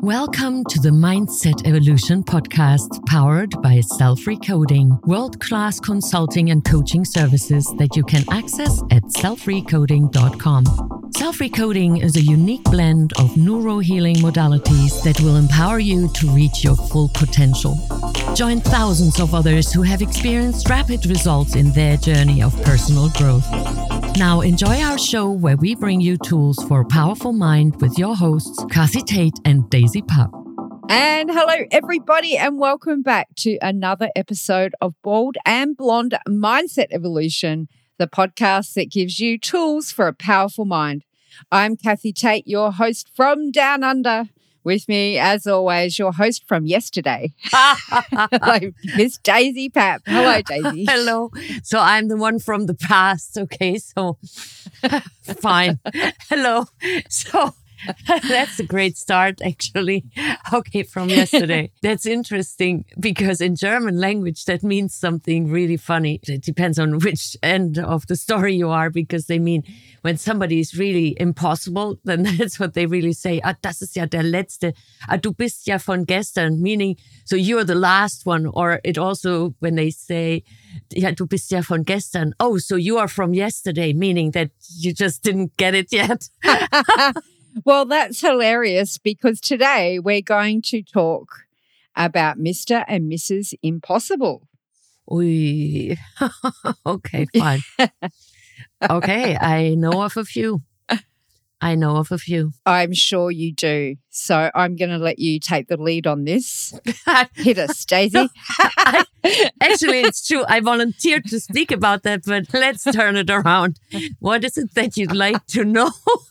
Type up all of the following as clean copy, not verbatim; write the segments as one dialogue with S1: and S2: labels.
S1: Welcome to the Mindset Evolution podcast, powered by Self-Recoding, world-class consulting and coaching services that you can access at selfrecoding.com. Self-Recoding is a unique blend of neuro-healing modalities that will empower you to reach your full potential. Join thousands of others who have experienced rapid results in their journey of personal growth. Now enjoy our show where we bring you tools for a powerful mind with your hosts, Kathy Tate and Daisy Pup.
S2: And hello, everybody, and welcome back to another episode of Bald and Blonde Mindset Evolution, the podcast that gives you tools for a powerful mind. I'm Kathy Tate, your host from Down Under. With me, as always, your host from yesterday, hello, Miss Daisy Pap. Hello, Daisy.
S1: Hello. So I'm the one from the past. Okay, so fine. Hello. So that's a great start, actually. Okay, from yesterday. That's interesting because in German language, that means something really funny. It depends on which end of the story you are, because they mean when somebody is really impossible, then that's what they really say. Das ist ja der Letzte. Du bist ja von gestern, meaning, so you're the last one. Or it also, when they say, ja, du bist ja von gestern. Oh, so you are from yesterday, meaning that you just didn't get it yet.
S2: Well, that's hilarious because today we're going to talk about Mr. and Mrs. Impossible.
S1: Oy. Okay, fine. Okay, I know of a few. I'm
S2: sure you do. So I'm going to let you take the lead on this. Hit us, Daisy.
S1: Actually, it's true. I volunteered to speak about that, but let's turn it around. What is it that you'd like to know?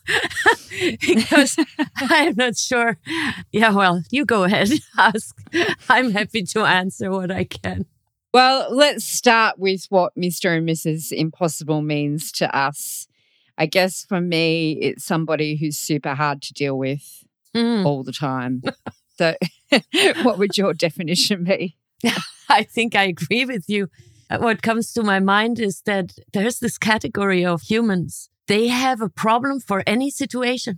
S1: Because I'm not sure. Yeah, well, you go ahead. Ask. I'm happy to answer what I can.
S2: Well, let's start with what Mr. and Mrs. Impossible means to us. I guess for me, it's somebody who's super hard to deal with all the time. So what would your definition be?
S1: I think I agree with you. What comes to my mind is that there's this category of humans. They have a problem for any situation.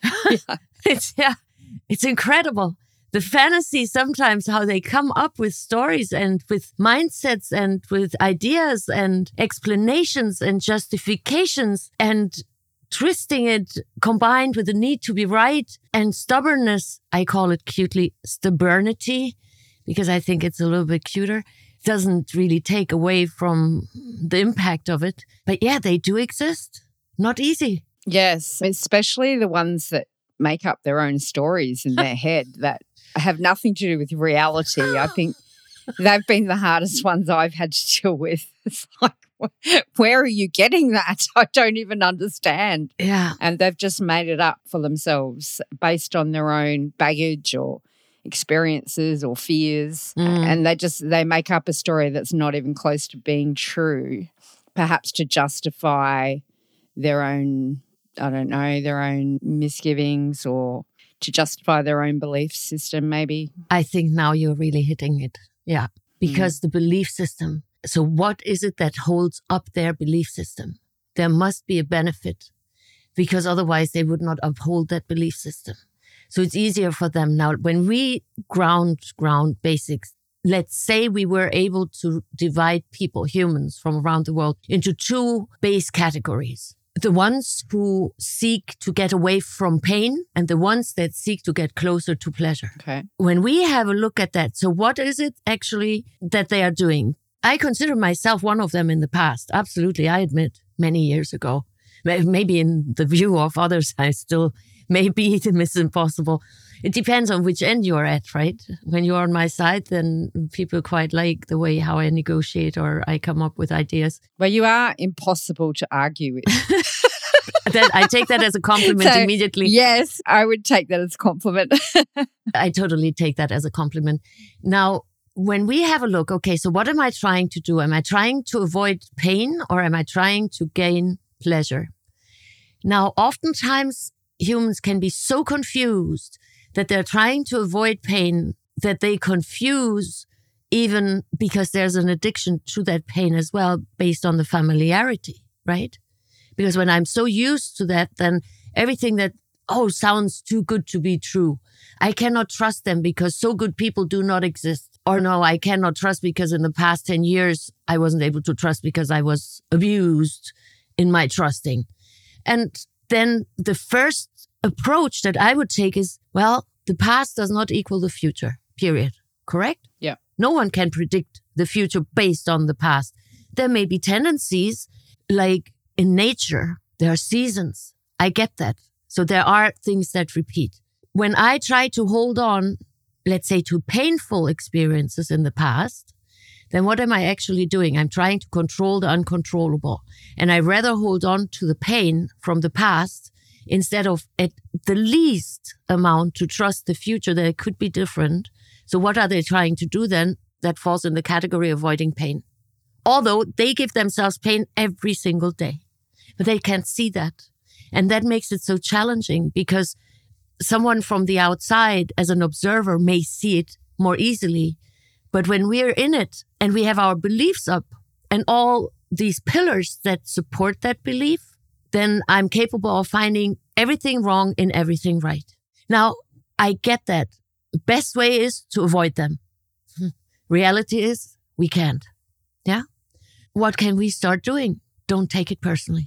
S1: Yeah. It's incredible. The fantasy sometimes, how they come up with stories and with mindsets and with ideas and explanations and justifications and twisting it combined with the need to be right and stubbornness. I call it cutely stubbornity because I think it's a little bit cuter. Doesn't really take away from the impact of it. But yeah, they do exist. Not easy.
S2: Yes, especially the ones that make up their own stories in their head that have nothing to do with reality. I think they've been the hardest ones I've had to deal with. It's like, where are you getting that? I don't even understand.
S1: Yeah.
S2: And they've just made it up for themselves based on their own baggage or experiences or fears. And they make up a story that's not even close to being true, perhaps to justify their own, their own misgivings or to justify their own belief system, maybe.
S1: I think now you're really hitting it. Yeah. Because the belief system. So what is it that holds up their belief system? There must be a benefit because otherwise they would not uphold that belief system. So it's easier for them now. When we ground basics, let's say we were able to divide people, humans from around the world, into two base categories. The ones who seek to get away from pain and the ones that seek to get closer to pleasure.
S2: Okay.
S1: When we have a look at that, so what is it actually that they are doing? I consider myself one of them in the past. Absolutely. I admit many years ago, maybe in the view of others, I still may be the Miss Impossible. It depends on which end you're at, right? When you're on my side, then people quite like the way how I negotiate or I come up with ideas.
S2: Well, you are impossible to argue with.
S1: I take that as a compliment immediately.
S2: Yes, I would take that as a compliment.
S1: I totally take that as a compliment. Now, when we have a look, okay, so what am I trying to do? Am I trying to avoid pain or am I trying to gain pleasure? Now, oftentimes humans can be so confused that they're trying to avoid pain that they confuse even because there's an addiction to that pain as well based on the familiarity, right? Because when I'm so used to that, then everything that sounds too good to be true. I cannot trust them because so good people do not exist. Or no, I cannot trust because in the past 10 years, I wasn't able to trust because I was abused in my trusting. And then the first approach that I would take is, well, the past does not equal the future, period. Correct?
S2: Yeah.
S1: No one can predict the future based on the past. There may be tendencies, like in nature, there are seasons. I get that. So there are things that repeat. When I try to hold on, let's say, to painful experiences in the past, then what am I actually doing? I'm trying to control the uncontrollable. And I rather hold on to the pain from the past instead of at the least amount to trust the future that it could be different. So what are they trying to do then? That falls in the category of avoiding pain. Although they give themselves pain every single day, but they can't see that. And that makes it so challenging because someone from the outside as an observer may see it more easily. But when we're in it and we have our beliefs up and all these pillars that support that belief, then I'm capable of finding everything wrong in everything right. Now, I get that. The best way is to avoid them. Reality is we can't. Yeah? What can we start doing? Don't take it personally.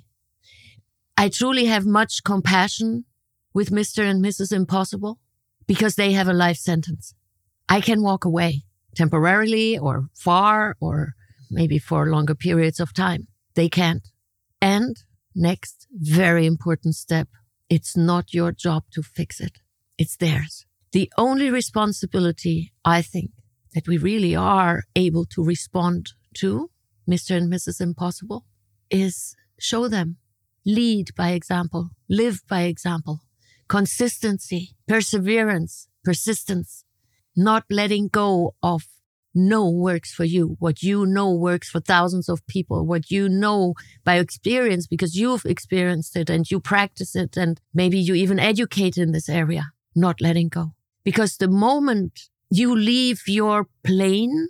S1: I truly have much compassion with Mr. and Mrs. Impossible because they have a life sentence. I can walk away temporarily or far or maybe for longer periods of time. They can't. And next, very important step, it's not your job to fix it. It's theirs. The only responsibility, I think, that we really are able to respond to Mr. and Mrs. Impossible is show them, lead by example, live by example, consistency, perseverance, persistence, not letting go of know works for you, what you know works for thousands of people, what you know by experience because you've experienced it and you practice it and maybe you even educate in this area, not letting go. Because the moment you leave your plane,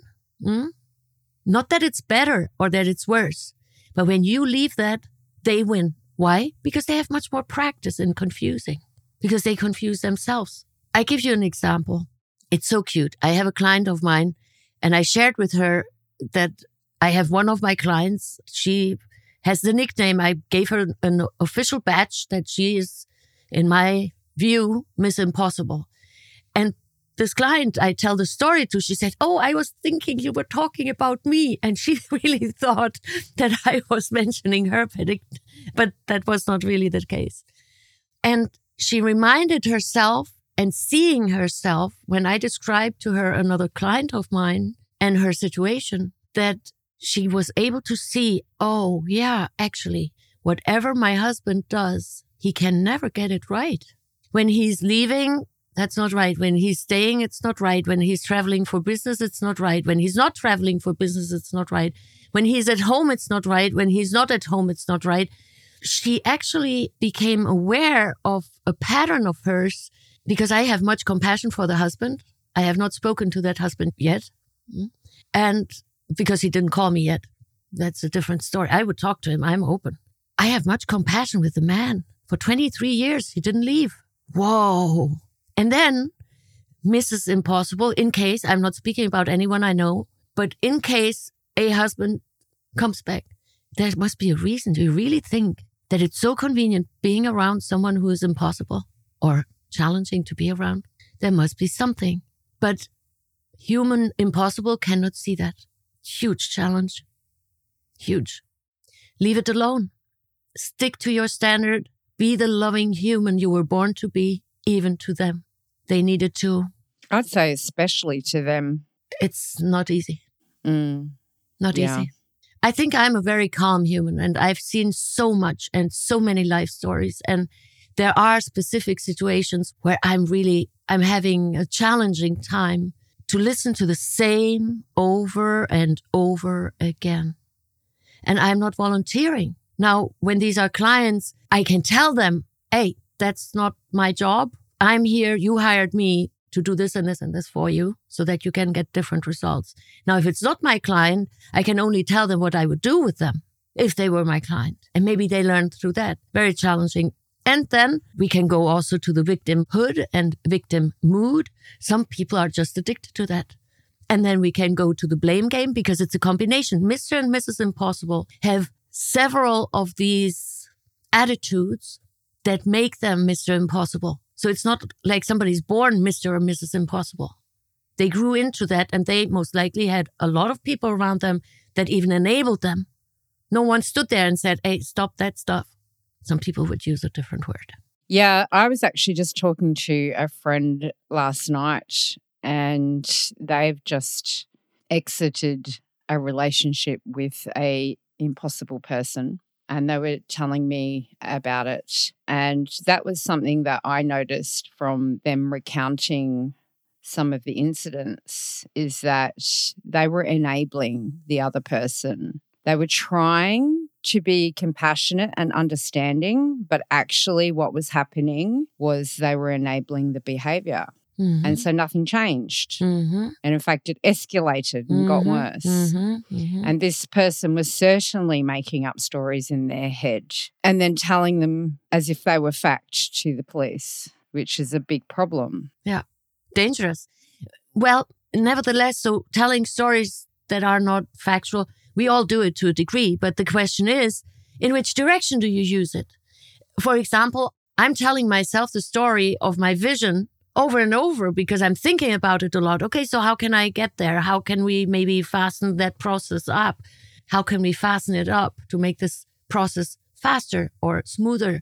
S1: not that it's better or that it's worse, but when you leave that, they win. Why? Because they have much more practice in confusing, because they confuse themselves. I give you an example. It's so cute. I have a client of mine and I shared with her that I have one of my clients. She has the nickname. I gave her an official badge that she is, in my view, Miss Impossible. And this client I tell the story to, she said, "Oh, I was thinking you were talking about me." And she really thought that I was mentioning her, but that was not really the case. And she reminded herself and seeing herself when I described to her another client of mine and her situation, that she was able to see, oh yeah, actually, whatever my husband does, he can never get it right. When he's leaving, that's not right. When he's staying, it's not right. When he's traveling for business, it's not right. When he's not traveling for business, it's not right. When he's at home, it's not right. When he's not at home, it's not right. She actually became aware of a pattern of hers because I have much compassion for the husband. I have not spoken to that husband yet. And because he didn't call me yet, that's a different story. I would talk to him. I'm open. I have much compassion with the man. For 23 years, he didn't leave. Whoa. And then Mrs. Impossible, in case, I'm not speaking about anyone I know, but in case a husband comes back, there must be a reason. Do you really think that it's so convenient being around someone who is impossible or challenging to be around? There must be something. But human impossible cannot see that. Huge challenge. Huge. Leave it alone. Stick to your standard. Be the loving human you were born to be, even to them. They needed to.
S2: I'd say especially to them.
S1: It's not easy. Not
S2: Yeah.
S1: easy. I think I'm a very calm human and I've seen so much and so many life stories. And there are specific situations where I'm having a challenging time to listen to the same over and over again. And I'm not volunteering. Now, when these are clients, I can tell them, hey, that's not my job. I'm here. You hired me to do this and this and this for you so that you can get different results. Now, if it's not my client, I can only tell them what I would do with them if they were my client. And maybe they learned through that. Very challenging. And then we can go also to the victimhood and victim mood. Some people are just addicted to that. And then we can go to the blame game because it's a combination. Mr. and Mrs. Impossible have several of these attitudes that make them Mr. Impossible. So it's not like somebody's born Mr. or Mrs. Impossible. They grew into that, and they most likely had a lot of people around them that even enabled them. No one stood there and said, hey, stop that stuff. Some people would use a different word.
S2: Yeah, I was actually just talking to a friend last night, and they've just exited a relationship with a impossible person. And they were telling me about it. And that was something that I noticed from them recounting some of the incidents, is that they were enabling the other person. They were trying to be compassionate and understanding, but actually what was happening was they were enabling the behavior. Mm-hmm. And so nothing changed. Mm-hmm. And in fact, it escalated and got worse. Mm-hmm. Mm-hmm. And this person was certainly making up stories in their head and then telling them as if they were fact to the police, which is a big problem.
S1: Yeah, dangerous. Well, nevertheless, so telling stories that are not factual, we all do it to a degree. But the question is, in which direction do you use it? For example, I'm telling myself the story of my vision over and over because I'm thinking about it a lot. Okay, so how can I get there? How can we maybe fasten that process up? How can we fasten it up to make this process faster or smoother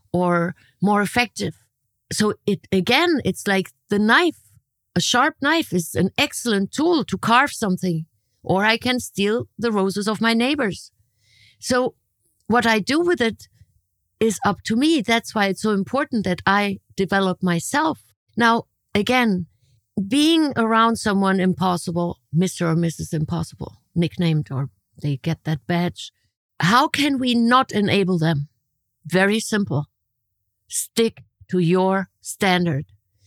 S1: or more effective? So it's like the knife. A sharp knife is an excellent tool to carve something, or I can steal the roses of my neighbors. So what I do with it is up to me. That's why it's so important that I develop myself. Now, again, being around someone impossible, Mr. or Mrs. Impossible, nicknamed, or they get that badge, how can we not enable them? Very simple. Stick to your standard.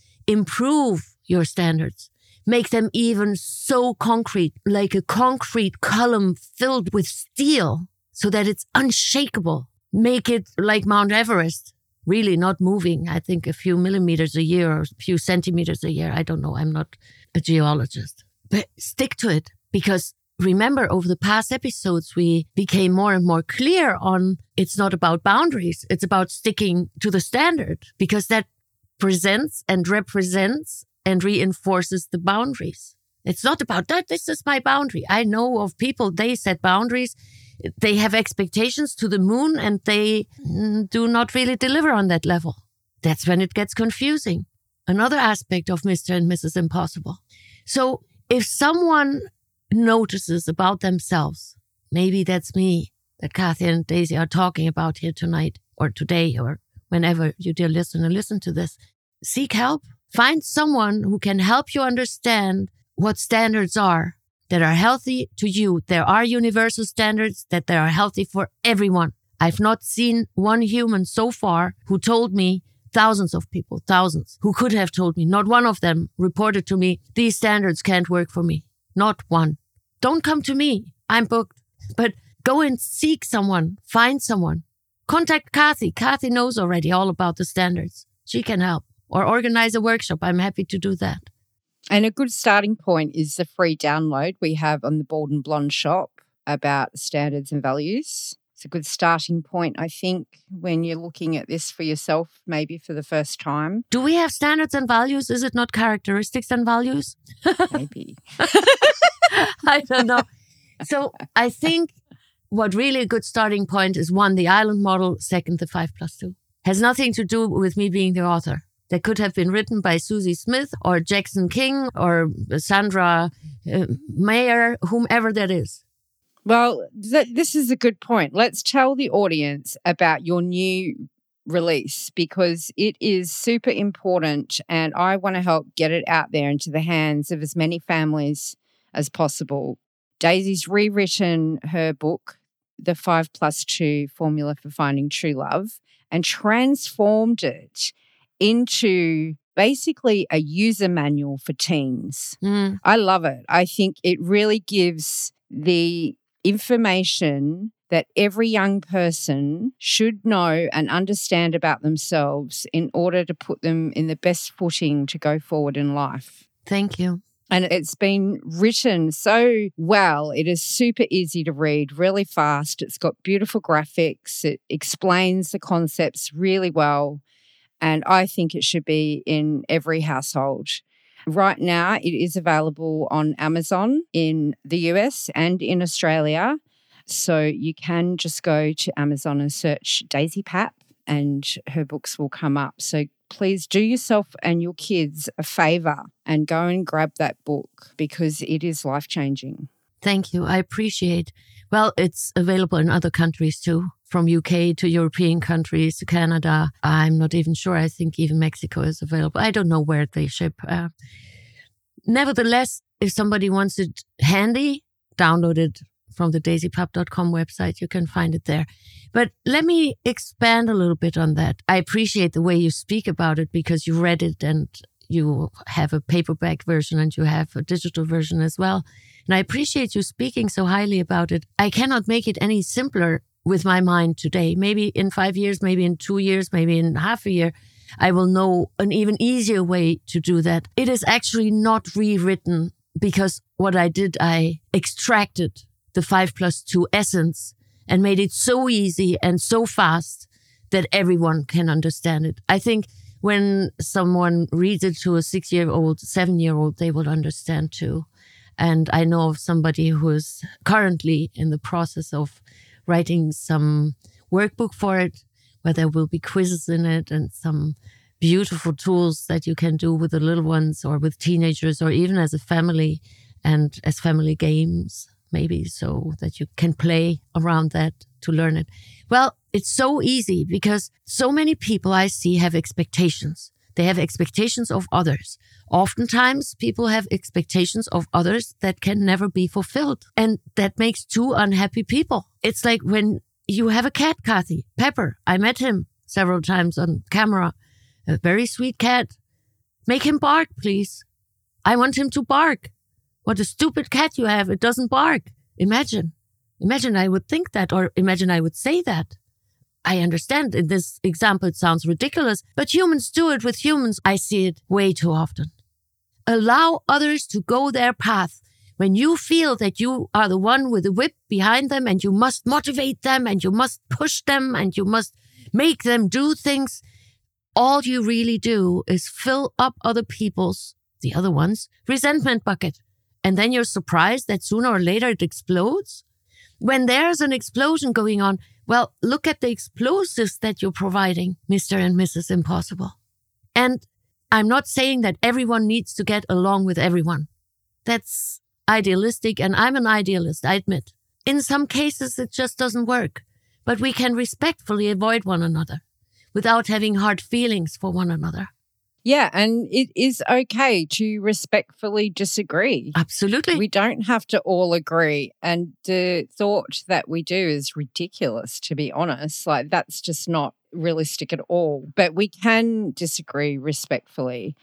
S1: Improve your standards. Make them even so concrete, like a concrete column filled with steel, so that it's unshakable. Make it like Mount Everest. Really not moving, I think a few millimeters a year or a few centimeters a year. I don't know. I'm not a geologist. But stick to it, because remember, over the past episodes, we became more and more clear on it's not about boundaries. It's about sticking to the standard, because that presents and represents and reinforces the boundaries. It's not about that. This is my boundary. I know of people, they set boundaries. They have expectations to the moon and they do not really deliver on that level. That's when it gets confusing. Another aspect of Mr. and Mrs. Impossible. So if someone notices about themselves, maybe that's me, that Kathy and Daisy are talking about here tonight or today or whenever you, dear listener, listen to this, seek help. Find someone who can help you understand what standards are that are healthy to you. There are universal standards that are healthy for everyone. I've not seen one human so far who told me, thousands of people, thousands, who could have told me, not one of them reported to me, these standards can't work for me. Not one. Don't come to me. I'm booked. But go and seek someone. Find someone. Contact Kathy. Kathy knows already all about the standards. She can help. Or organize a workshop. I'm happy to do that.
S2: And a good starting point is the free download we have on the Bald and Blonde shop about standards and values. It's a good starting point, I think, when you're looking at this for yourself, maybe for the first time.
S1: Do we have standards and values? Is it not characteristics and values?
S2: Maybe.
S1: I don't know. So I think what really a good starting point is 1, the island model, 2, the 5+2. Has nothing to do with me being the author. That could have been written by Susie Smith or Jackson King or Sandra Mayer, whomever that is.
S2: Well, this is a good point. Let's tell the audience about your new release, because it is super important and I want to help get it out there into the hands of as many families as possible. Daisy's rewritten her book, The 5+2 Formula for Finding True Love, and transformed it into basically a user manual for teens. I love it. I think it really gives the information that every young person should know and understand about themselves in order to put them in the best footing to go forward in life.
S1: Thank you.
S2: And it's been written so well. It is super easy to read, really fast. It's got beautiful graphics. It explains the concepts really well. And I think it should be in every household. Right now, it is available on Amazon in the US and in Australia. So you can just go to Amazon and search Daisy Papp and her books will come up. So please do yourself and your kids a favour and go and grab that book because it is life-changing.
S1: Thank you. I appreciate. Well, it's available in other countries too, from UK to European countries to Canada. I'm not even sure. I think even Mexico is available. I don't know where they ship. Nevertheless, if somebody wants it handy, download it from the daisypapp.com website. You can find it there. But let me expand a little bit on that. I appreciate the way you speak about it because you read it and you have a paperback version and you have a digital version as well. And I appreciate you speaking so highly about it. I cannot make it any simpler with my mind today. Maybe in 5 years, maybe in 2 years, maybe in half a year, I will know an even easier way to do that. It is actually not rewritten because what I did, I extracted the 5+2 essence and made it so easy and so fast that everyone can understand it. I think when someone reads it to a 6-year-old, 7-year-old, they will understand too. And I know of somebody who is currently in the process of writing some workbook for it, where there will be quizzes in it and some beautiful tools that you can do with the little ones or with teenagers or even as a family and as family games, maybe, so that you can play around that to learn it. Well, it's so easy because so many people I see have expectations. They have expectations of others. Oftentimes, people have expectations of others that can never be fulfilled. And that makes two unhappy people. It's like when you have a cat, Kathy, Pepper. I met him several times on camera. A very sweet cat. Make him bark, please. I want him to bark. What a stupid cat you have. It doesn't bark. Imagine I would think that, or imagine I would say that. I understand in this example it sounds ridiculous, but humans do it with humans. I see it way too often. Allow others to go their path. When you feel that you are the one with the whip behind them and you must motivate them and you must push them and you must make them do things, all you really do is fill up other people's, the other ones, resentment bucket. And then you're surprised that sooner or later it explodes. When there's an explosion going on, well, look at the explosives that you're providing, Mr. and Mrs. Impossible. And I'm not saying that everyone needs to get along with everyone. That's idealistic, and I'm an idealist, I admit. In some cases, it just doesn't work. But we can respectfully avoid one another without having hard feelings for one another.
S2: Yeah, and it is okay to respectfully disagree.
S1: Absolutely.
S2: We don't have to all agree. And the thought that we do is ridiculous, to be honest. Like, that's just not realistic at all. But we can disagree respectfully.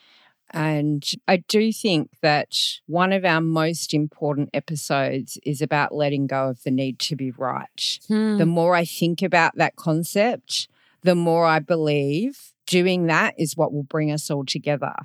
S2: And I do think that one of our most important episodes is about letting go of the need to be right. The more I think about that concept, the more I believe doing that is what will bring us all together.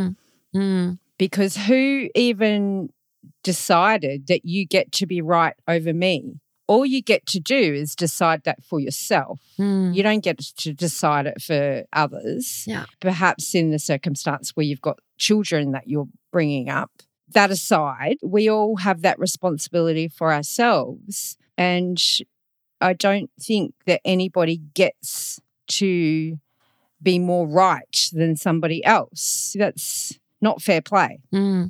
S2: Because who even decided that you get to be right over me? All you get to do is decide that for yourself. You don't get to decide it for others.
S1: Yeah.
S2: Perhaps in the circumstance where you've got children that you're bringing up. That aside, we all have that responsibility for ourselves. And I don't think that anybody gets to be more right than somebody else. That's not fair play.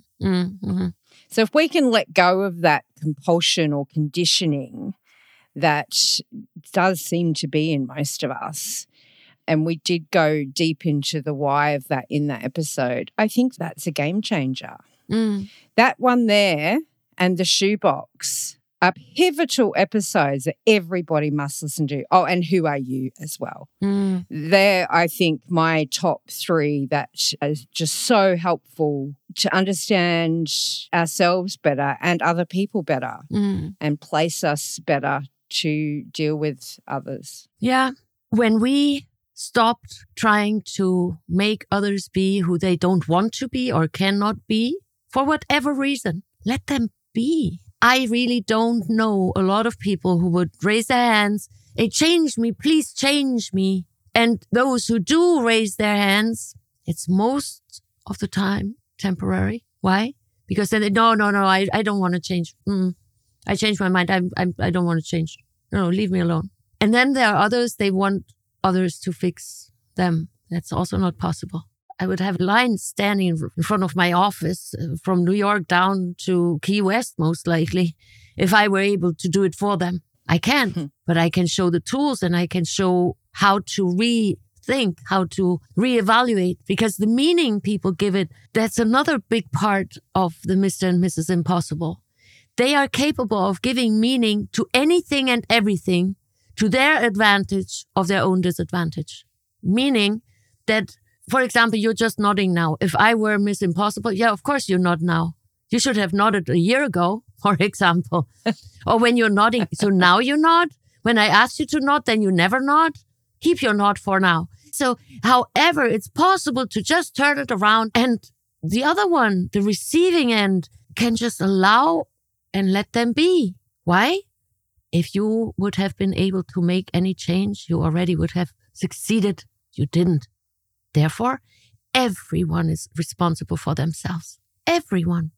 S2: So if we can let go of that compulsion or conditioning that does seem to be in most of us, and we did go deep into the why of that in that episode, I think that's a game changer. That one there and the shoebox are pivotal episodes that everybody must listen to. Oh, and Who Are You as well. They're, I think, my top 3 that are just so helpful to understand ourselves better and other people better and place us better to deal with others.
S1: Yeah. When we stopped trying to make others be who they don't want to be or cannot be, for whatever reason, let them be. I really don't know a lot of people who would raise their hands, hey, change me, please change me. And those who do raise their hands, it's most of the time temporary. Why? Because then no, I don't want to change. I changed my mind. I don't want to change. No, leave me alone. And then there are others, they want others to fix them. That's also not possible. I would have lines standing in front of my office from New York down to Key West, most likely, if I were able to do it for them. I can't, but I can show the tools and I can show how to rethink, how to reevaluate, because the meaning people give it, that's another big part of the Mr. and Mrs. Impossible. They are capable of giving meaning to anything and everything to their advantage of their own disadvantage. Meaning that, for example, you're just nodding now. If I were Miss Impossible, yeah, of course you nod now. You should have nodded a year ago, for example. Or when you're nodding, so now you nod. When I asked you to nod, then you never nod. Keep your nod for now. So, however, it's possible to just turn it around, and the other one, the receiving end, can just allow and let them be. Why? If you would have been able to make any change, you already would have succeeded. You didn't. Therefore, everyone is responsible for themselves. Everyone.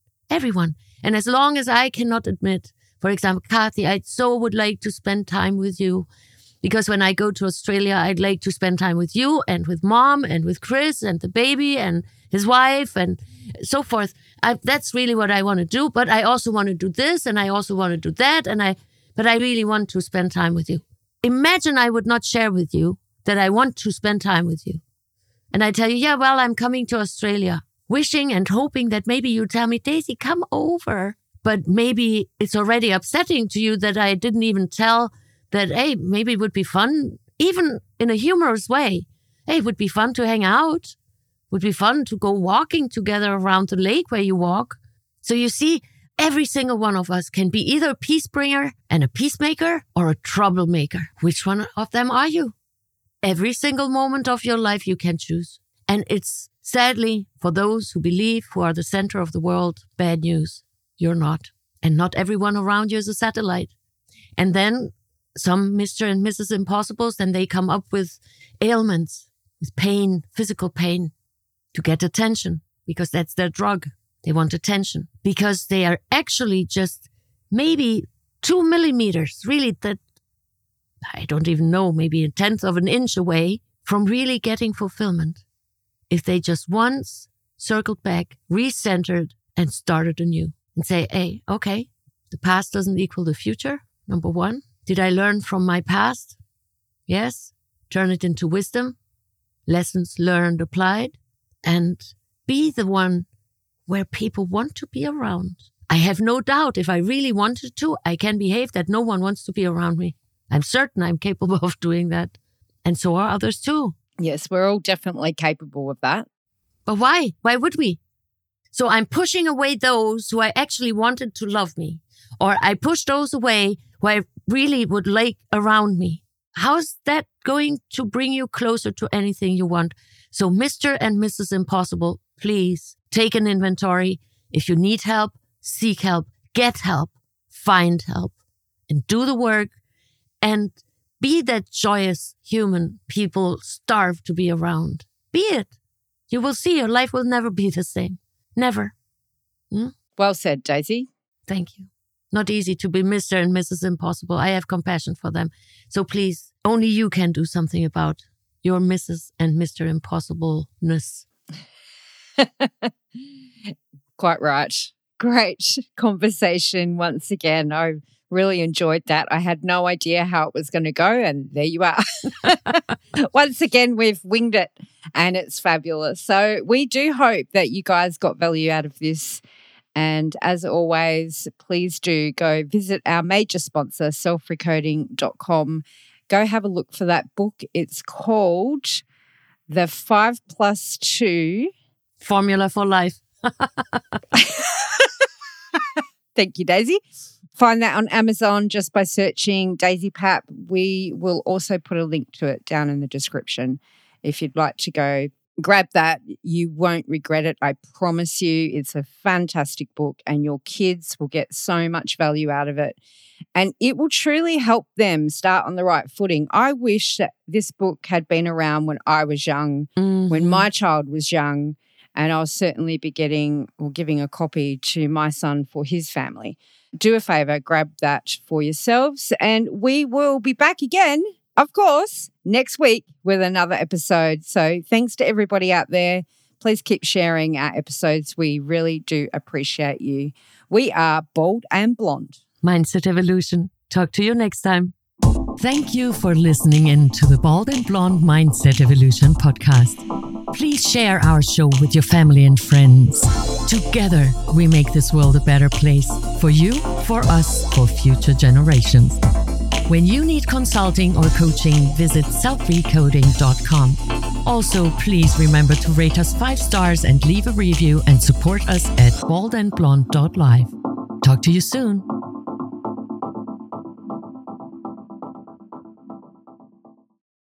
S1: And as long as I cannot admit, for example, Kathy, I so would like to spend time with you, because when I go to Australia, I'd like to spend time with you and with Mom and with Chris and the baby and his wife and so forth. That's really what I want to do. But I also want to do this and I also want to do that. But I really want to spend time with you. Imagine I would not share with you that I want to spend time with you. And I tell you, yeah, well, I'm coming to Australia, wishing and hoping that maybe you tell me, Daisy, come over. But maybe it's already upsetting to you that I didn't even tell that, hey, maybe it would be fun, even in a humorous way. Hey, it would be fun to hang out. Would be fun to go walking together around the lake where you walk. So you see, every single one of us can be either a peace bringer and a peacemaker or a troublemaker. Which one of them are you? Every single moment of your life you can choose. And it's sadly, for those who believe, who are the center of the world, bad news. You're not. And not everyone around you is a satellite. And then some Mr. and Mrs. Impossibles, then they come up with ailments, with pain, physical pain, to get attention, because that's their drug. They want attention because they are actually just maybe 2 millimeters, really that, I don't even know, maybe 1/10 of an inch away from really getting fulfillment. If they just once circled back, recentered, and started anew and say, hey, okay, the past doesn't equal the future, number one. Did I learn from my past? Yes. Turn it into wisdom, lessons learned, applied, and be the one where people want to be around. I have no doubt if I really wanted to, I can behave that no one wants to be around me. I'm certain I'm capable of doing that. And so are others too.
S2: Yes, we're all definitely capable of that.
S1: But why? Why would we? So I'm pushing away those who I actually wanted to love me. Or I push those away who I really would like around me. How's that going to bring you closer to anything you want? So Mr. and Mrs. Impossible, please take an inventory. If you need help, seek help, get help, find help, and do the work, and be that joyous human people starve to be around. Be it. You will see your life will never be the same. Never.
S2: Well said, Daisy.
S1: Thank you. Not easy to be Mr. and Mrs. Impossible. I have compassion for them. So please, only you can do something about your Mrs. and Mr. Impossible-ness.
S2: Quite right. Great conversation once again. I really enjoyed that. I had no idea how it was going to go, and there you are. Once again, we've winged it, and it's fabulous. So we do hope that you guys got value out of this. And as always, please do go visit our major sponsor, selfrecoding.com. Go have a look for that book. It's called The 5+2
S1: Formula for Life.
S2: Thank you, Daisy. find that on Amazon just by searching Daisy Pap. We will also put a link to it down in the description. If you'd like to go grab that, you won't regret it. I promise you, it's a fantastic book and your kids will get so much value out of it. And it will truly help them start on the right footing. I wish that this book had been around when I was young, when my child was young, and I'll certainly be getting or giving a copy to my son for his family. Do a favor, grab that for yourselves, and we will be back again, of course, next week with another episode. So thanks to everybody out there. Please keep sharing our episodes. We really do appreciate you. We are Bold and Blonde.
S1: Mindset Evolution. Talk to you next time. Thank you for listening in to the Bold and Blonde Mindset Evolution podcast. Please share our show with your family and friends. Together, we make this world a better place for you, for us, for future generations. When you need consulting or coaching, visit selfrecoding.com. Also, please remember to rate us 5 stars and leave a review and support us at boldandblonde.live. Talk to you soon.